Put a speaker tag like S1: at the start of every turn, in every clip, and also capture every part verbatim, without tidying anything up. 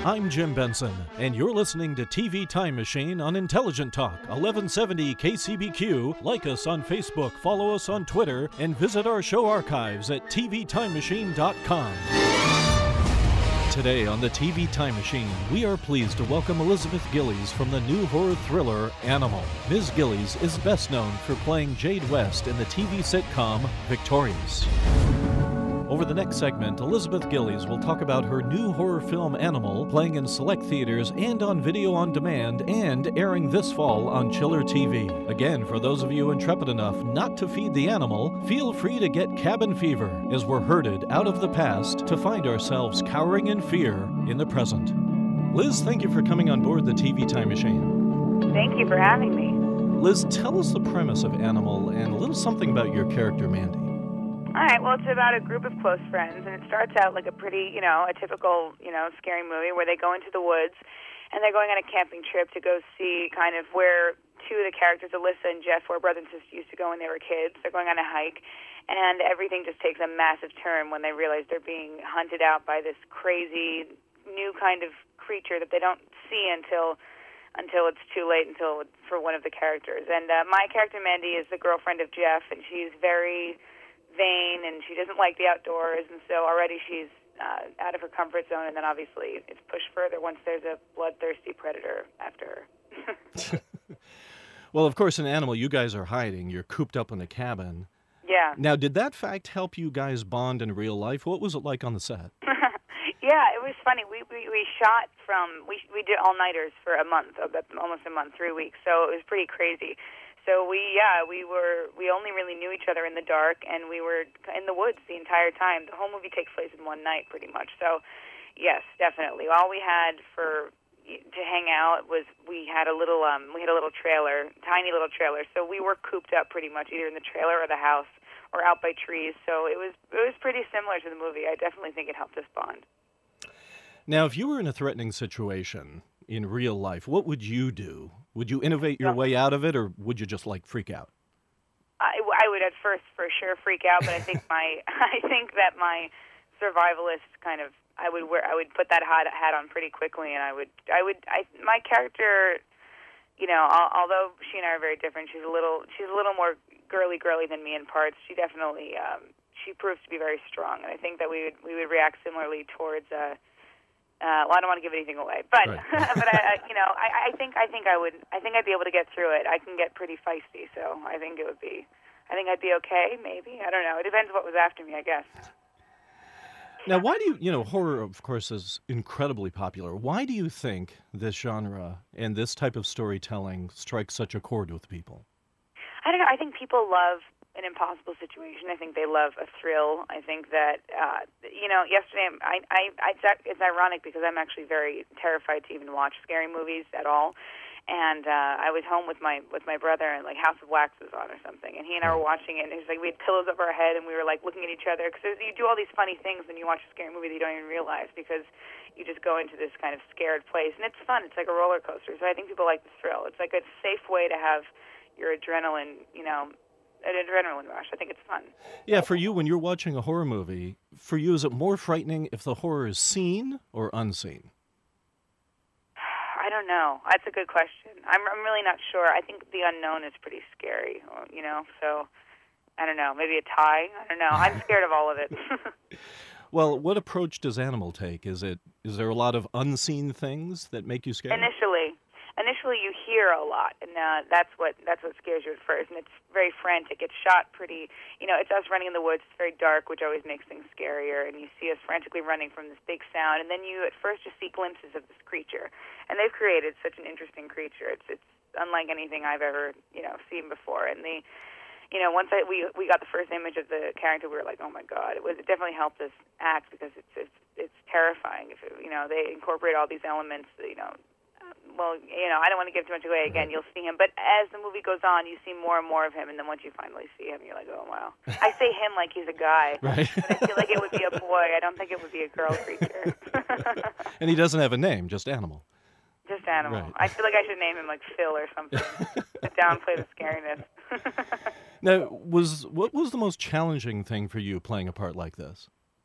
S1: I'm Jim Benson, and you're listening to T V Time Machine on Intelligent Talk, eleven seventy K C B Q. Like us on Facebook, follow us on Twitter, and visit our show archives at T V time machine dot com. Today on the T V Time Machine, we are pleased to welcome Elizabeth Gillies from the new horror thriller Animal. Miz Gillies is best known for playing Jade West in the T V sitcom Victorious. Over the next segment, Elizabeth Gillies will talk about her new horror film Animal, playing in select theaters and on video on demand, and airing this fall on Chiller T V. Again, for those of you intrepid enough not to feed the animal, feel free to get cabin fever as we're herded out of the past to find ourselves cowering in fear in the present. Liz, thank you for coming on board the T V Time Machine.
S2: Thank you for having me.
S1: Liz, tell us the premise of Animal and a little something about your character, Mandy.
S2: All right, well, it's about a group of close friends, and it starts out like a pretty, you know, a typical, you know, scary movie where they go into the woods, and they're going on a camping trip to go see kind of where two of the characters, Alyssa and Jeff, were brother and sister, used to go when they were kids. They're going on a hike, and everything just takes a massive turn when they realize they're being hunted out by this crazy new kind of creature that they don't see until until it's too late, until for one of the characters. And uh, my character, Mandy, is the girlfriend of Jeff, and she's very vain, and she doesn't like the outdoors, and so already she's uh, out of her comfort zone, and then obviously it's pushed further once there's a bloodthirsty predator after her.
S1: Well, of course, in Animal, you guys are hiding. You're cooped up in a cabin.
S2: Yeah.
S1: Now, did that fact help you guys bond in real life? What was it like on the set?
S2: Yeah, it was funny. We we, we shot from, we we did all-nighters for a month, almost a month, three weeks, so it was pretty crazy. So we, yeah, we were, we only really knew each other in the dark, and we were in the woods the entire time. The whole movie takes place in one night, pretty much. So, yes, definitely. All we had for to hang out was we had a little, um, we had a little trailer, tiny little trailer. So we were cooped up pretty much either in the trailer or the house or out by trees. So it was, it was pretty similar to the movie. I definitely think it helped us bond.
S1: Now, if you were in a threatening situation in real life, what would you do? Would you innovate your way out of it, or would you just, like, freak out?
S2: I, I would at first for sure freak out, but I think my I think that my survivalist kind of I would wear I would put that hat hat on pretty quickly, and I would I would I my character, you know, al- although she and I are very different, she's a little she's a little more girly girly than me in parts. She definitely um, she proves to be very strong, and I think that we would we would react similarly towards. Uh, Uh, well, I don't want to give anything away, but right. but I, I, you know, I, I think I think I would I think I'd be able to get through it. I can get pretty feisty, so I think it would be, I think I'd be okay. Maybe, I don't know. It depends what was after me, I guess.
S1: Now, why do you you know horror, of course, is incredibly popular. Why do you think this genre and this type of storytelling strikes such a chord with people? I
S2: don't know. I think people love an impossible situation. I think they love a thrill. I think that, uh, you know, yesterday, I, I, I, it's ironic because I'm actually very terrified to even watch scary movies at all. And uh, I was home with my with my brother, and like House of Wax was on or something, and he and I were watching it, and it was like we had pillows over our head, and we were like looking at each other, because you do all these funny things when you watch a scary movie that you don't even realize, because you just go into this kind of scared place, and it's fun. It's like a roller coaster. So I think people like the thrill. It's like a safe way to have your adrenaline, you know, an adrenaline rush. I think it's fun.
S1: Yeah, for you, when you're watching a horror movie, for you, is it more frightening if the horror is seen or unseen?
S2: I don't know. That's a good question. I'm I'm really not sure. I think the unknown is pretty scary, you know, so I don't know. Maybe a tie? I don't know. I'm scared of all of it.
S1: Well, what approach does Animal take? Is it is there a lot of unseen things that make you scared?
S2: Initially. Initially, you hear a lot, and uh, that's what that's what scares you at first. And it's very frantic. It's shot pretty, you know, it's us running in the woods. It's very dark, which always makes things scarier. And you see us frantically running from this big sound, and then you at first just see glimpses of this creature. And they've created such an interesting creature. It's it's unlike anything I've ever, you know, seen before. And the, you know, once I, we we got the first image of the character, we were like, oh my God! It was it definitely helped us act, because it's it's it's terrifying. If it, you know, they incorporate all these elements, you know. Well, you know, I don't want to give too much away. Again, you'll see him. But as the movie goes on, you see more and more of him. And then once you finally see him, you're like, oh, wow. I say him like he's a guy.
S1: Right.
S2: But I feel like it would be a boy. I don't think it would be a girl creature.
S1: And he doesn't have a name, just Animal.
S2: Just Animal.
S1: Right.
S2: I feel like I should name him like Phil or something to downplay the scariness.
S1: Now, was what was the most challenging thing for you playing a part like this?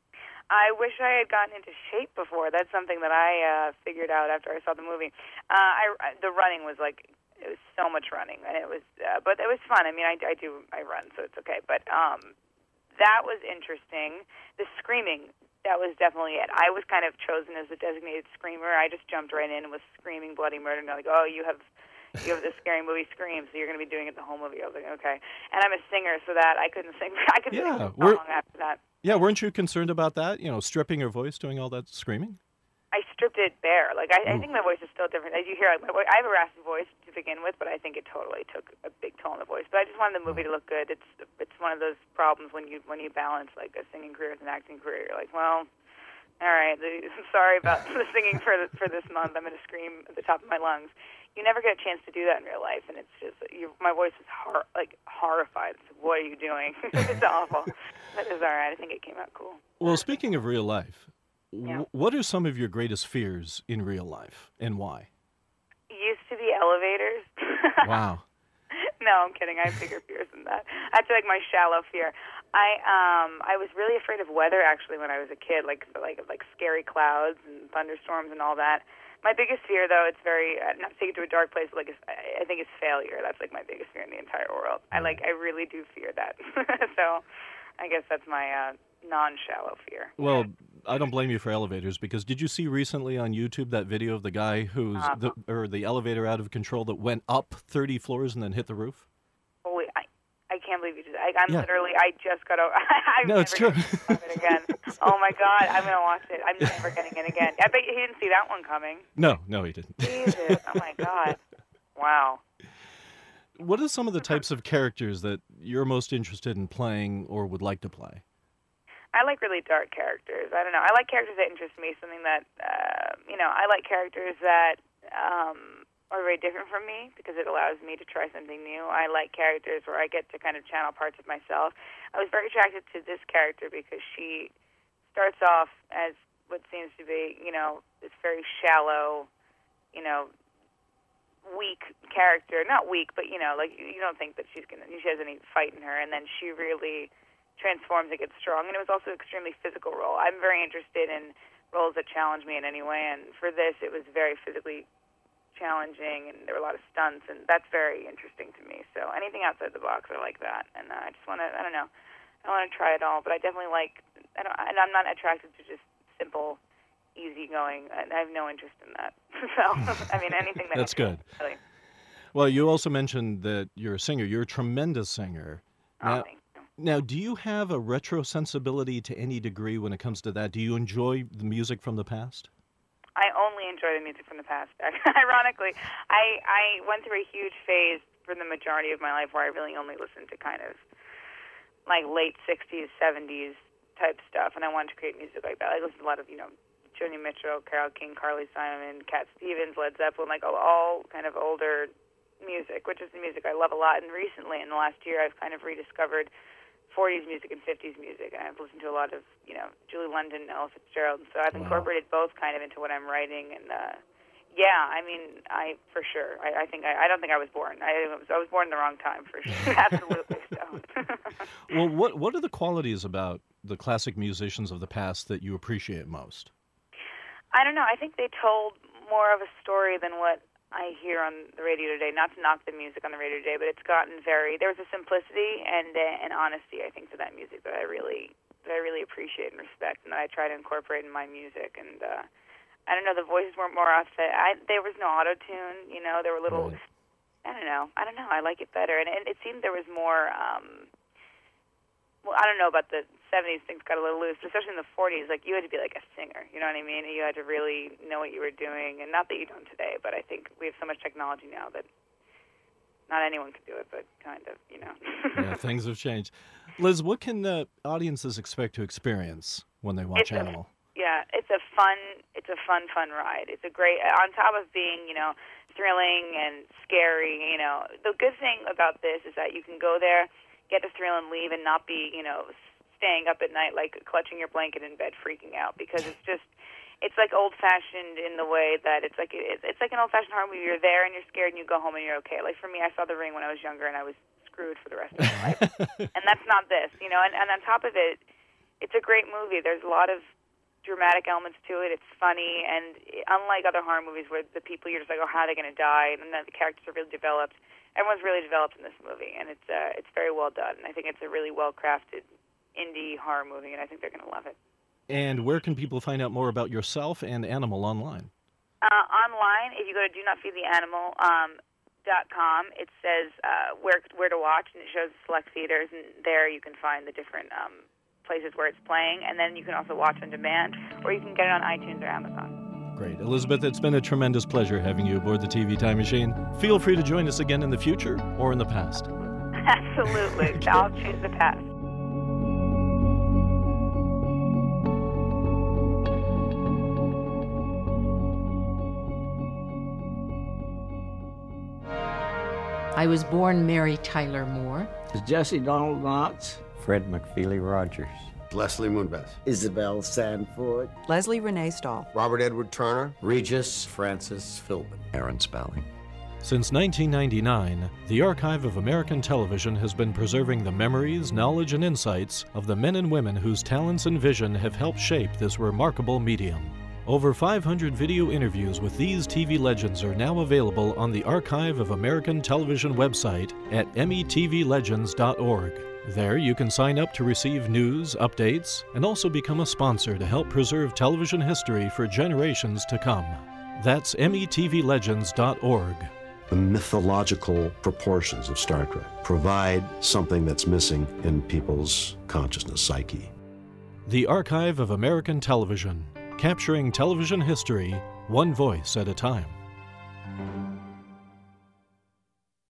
S2: I wish I had gotten into shape before. That's something that I uh, figured out after I saw the movie. Uh, I, I the running was like it was so much running, and it was, uh, but it was fun. I mean, I, I do I run, so it's okay. But um, that was interesting. The screaming, that was definitely it. I was kind of chosen as the designated screamer. I just jumped right in and was screaming bloody murder. And they're like, oh, you have you have this scary movie Scream, so you're going to be doing it the whole movie. I was like, okay. And I'm a singer, so that I couldn't sing. I couldn't
S1: Yeah,
S2: sing
S1: we're-
S2: so long after that.
S1: Yeah, weren't you concerned about that? You know, stripping your voice, doing all that screaming?
S2: I stripped it bare. Like I, I think my voice is still different. As you hear, my voice, I have a raspy voice to begin with, but I think it totally took a big toll on the voice. But I just wanted the movie to look good. It's it's one of those problems when you when you balance like a singing career with an acting career. You're like, well, all right, the, sorry about the singing for the, for this month. I'm going to scream at the top of my lungs. You never get a chance to do that in real life, and it's just you, my voice is hor- like horrified. It's like, what are you doing? It's awful. But it's all right. I think it came out cool.
S1: Well, speaking of real life,
S2: Yeah.
S1: wh- what are some of your greatest fears in real life, and why?
S2: Used to be elevators.
S1: Wow.
S2: No, I'm kidding. I have bigger fears than that. That's like my shallow fear. I um I was really afraid of weather actually when I was a kid, like like like scary clouds and thunderstorms and all that. My biggest fear, though, it's very uh, not to take it to a dark place, but like it's, I I think it's failure. That's like my biggest fear in the entire world. I like I really do fear that. So I guess that's my uh, non-shallow fear.
S1: Well, I don't blame you for elevators, because did you see recently on YouTube that video of the guy who's
S2: Uh,
S1: the, or the elevator out of control that went up thirty floors and then hit the roof?
S2: Holy, I I can't believe you just. I, I'm
S1: Yeah.
S2: literally. I just got over. I'm
S1: No,
S2: never
S1: it's true.
S2: gonna watch it again. Oh my God, I'm gonna watch it. I'm never getting it again. I bet you he didn't see that one coming.
S1: No, no, he didn't.
S2: Jesus. Oh my God. Wow.
S1: What are some of the types of characters that you're most interested in playing or would like to play?
S2: I like really dark characters. I don't know. I like characters that interest me. Something that uh, you know. I like characters that um, are very different from me because it allows me to try something new. I like characters where I get to kind of channel parts of myself. I was very attracted to this character because she starts off as what seems to be, you know, this very shallow, you know, weak character. Not weak, but you know, like you don't think that she's gonna, she has any fight in her, and then she really transforms and gets strong. And it was also an extremely physical role. I'm very interested in roles that challenge me in any way, and for this, it was very physically challenging, and there were a lot of stunts, and that's very interesting to me. So anything outside the box, I like that, and uh, I just want to, I don't know, I want to try it all, but I definitely like, I don't, and I'm not attracted to just simple, easygoing. I, I have no interest in that. So, I mean, anything that
S1: That's good.
S2: Really.
S1: Well, you also mentioned that you're a singer. You're a tremendous singer.
S2: Oh,
S1: Now,
S2: thank you.
S1: now, do you have a retro sensibility to any degree when it comes to that? Do you enjoy the music from the past?
S2: I only enjoy the music from the past. Ironically, I I went through a huge phase for the majority of my life where I really only listened to kind of like late sixties, seventies type stuff, and I wanted to create music like that. I listened to a lot of, you know, Joni Mitchell, Carole King, Carly Simon, Cat Stevens, Led Zeppelin, like all, all kind of older music, which is the music I love a lot. And recently, in the last year, I've kind of rediscovered forties music and fifties music, and I've listened to a lot of, you know, Julie London, Ella Fitzgerald, and so I've
S1: Wow.
S2: incorporated both kind of into what I'm writing, and uh, yeah, I mean, I for sure, I, I think I, I don't think I was born. I was I was born in the wrong time for sure, absolutely. So,
S1: Well, what what are the qualities about the classic musicians of the past that you appreciate most?
S2: I don't know. I think they told more of a story than what I hear on the radio today. Not to knock the music on the radio today, but it's gotten very. There was a simplicity and uh, an honesty, I think, to that music that I really that I really appreciate and respect, and that I try to incorporate in my music. And uh, I don't know, the voices were more authentic. I, there was no auto tune. You know, there were little.
S1: Right.
S2: I don't know. I don't know. I like it better, and, and it seemed there was more. Um, well, I don't know about the seventies. Things got a little loose, but especially in the forties. Like you had to be like a singer. You know what I mean? You had to really know what you were doing, and not that you don't today. But I think we have so much technology now that not anyone can do it, but kind of. You know.
S1: Yeah, things have changed. Liz, what can uh, audiences expect to experience when they watch
S2: It's a-
S1: Animal?
S2: Yeah, it's a fun, it's a fun, fun ride. It's a great, on top of being, you know, thrilling and scary, you know, the good thing about this is that you can go there, get the thrill and leave and not be, you know, staying up at night, like clutching your blanket in bed, freaking out, because it's just, it's like old-fashioned in the way that it's like, it's, it's like an old-fashioned horror movie. You're there and you're scared and you go home and you're okay. Like for me, I saw The Ring when I was younger and I was screwed for the rest of my life. And that's not this, you know, and, and on top of it, it's a great movie. There's a lot of dramatic elements to it. It's funny, and unlike other horror movies where the people, you're just like, oh, how are they going to die? And then the characters are really developed. Everyone's really developed in this movie, and it's uh, it's very well done. And I think it's a really well-crafted indie horror movie, and I think they're going to love it.
S1: And where can people find out more about yourself and Animal online?
S2: Uh, online, if you go to do not feed the animal dot com, it says uh, where where to watch, and it shows select theaters, and there you can find the different um, places where it's playing, and then you can also watch on demand, or you can get it on iTunes or Amazon.
S1: Great. Elizabeth, it's been a tremendous pleasure having you aboard the T V Time Machine. Feel free to join us again in the future or in the past.
S2: Absolutely. I'll choose the past.
S3: I was born Mary Tyler Moore.
S4: Jesse Donald Knox.
S5: Fred McFeely Rogers.
S6: Leslie Moonves.
S7: Isabel Sanford.
S8: Leslie Renee Stahl.
S6: Robert Edward Turner.
S5: Regis Francis Philbin. Aaron Spelling.
S1: Since nineteen ninety-nine, the Archive of American Television has been preserving the memories, knowledge, and insights of the men and women whose talents and vision have helped shape this remarkable medium. Over five hundred video interviews with these T V legends are now available on the Archive of American Television website at M E T V legends dot org. There you can sign up to receive news, updates, and also become a sponsor to help preserve television history for generations to come. That's M E T V legends dot org.
S9: The mythological proportions of Star Trek provide something that's missing in people's consciousness, psyche.
S1: The Archive of American Television, capturing television history, one voice at a time.